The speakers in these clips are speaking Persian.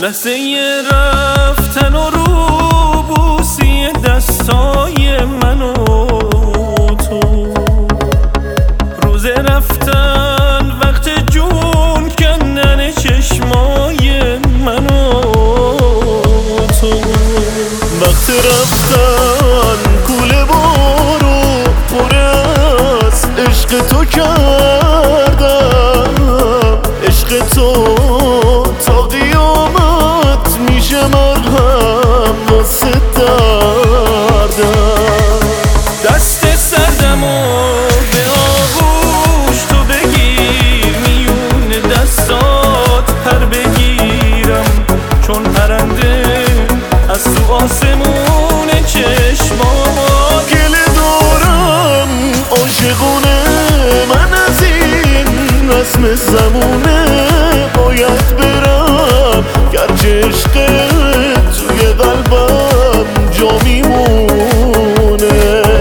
لحظه رفتن و روبوسی دستای من و تو، روز رفتن وقت جون کندن چشمای من و تو، وقت رفتن کوله بارو پر از عشق تو کردم، عشق تو تا قیامت میشه مرهم واسه دردم. دست سردم و به آغوش تو بگیر، میون دستات پر بگیرم چون پرنده از تو آسمون چشمات. گله دارم عاشقونه من از این رسم زمونه، باید برم گرچه عشقت توی قلبم جا میمونه.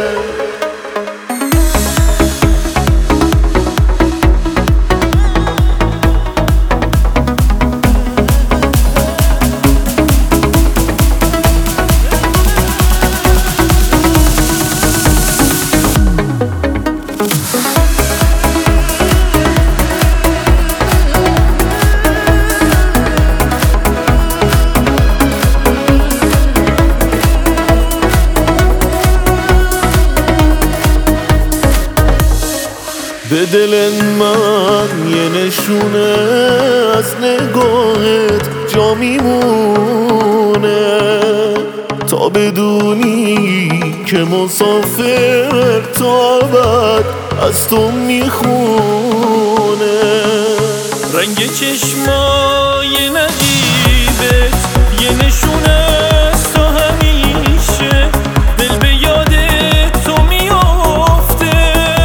به دل من یه نشونه از نگاهت جا میمونه، تا بدونی که مسافر تا ابد از تو میخونه. رنگ چشمای نقیبت یه نشونه است تا همیشه دل به یاد تو میافته،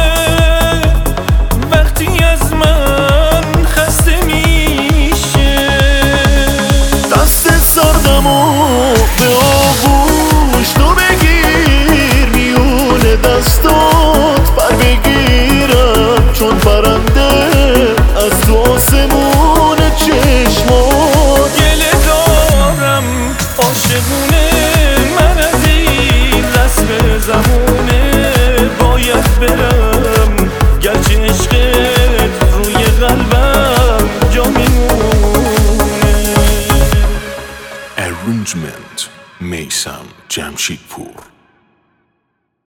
وقتی از من خسته میشه. دست سردم و به آغوش تو بگیر، میون دستات پر بگیرم چون پرنده از تو آسمون چشمات. گله دارم عاشقونه من از این رسم زمونه، باید برم گرچه عشقت روی قلبم جا میمونه. Arrangement میثم جمشیدپور.